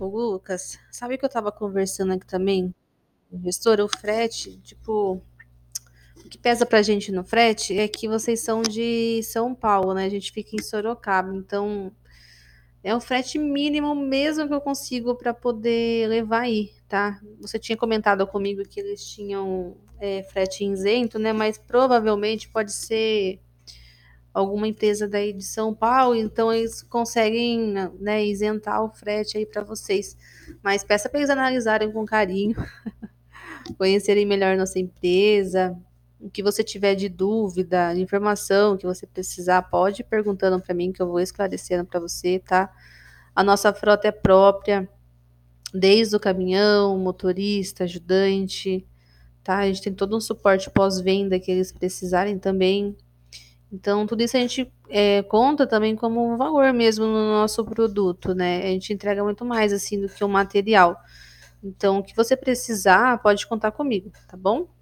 Ô Lucas, sabe que eu estava conversando aqui também, com o gestor, o frete, tipo, o que pesa pra gente no frete é que vocês são de São Paulo, né? A gente fica em Sorocaba, então é o frete mínimo mesmo que eu consigo para poder levar aí, tá? Você tinha comentado comigo que eles tinham frete isento, né? Mas provavelmente pode ser alguma empresa daí de São Paulo, então eles conseguem, né, isentar o frete aí para vocês. Mas peça para eles analisarem com carinho, conhecerem melhor nossa empresa. O que você tiver de dúvida, de informação que você precisar, pode ir perguntando para mim que eu vou esclarecendo para você, tá? A nossa frota é própria, desde o caminhão, motorista, ajudante, tá? A gente tem todo um suporte pós-venda que eles precisarem também. Então, tudo isso a gente conta também como um valor mesmo no nosso produto, né? A gente entrega muito mais assim do que o material. Então, o que você precisar, pode contar comigo, tá bom?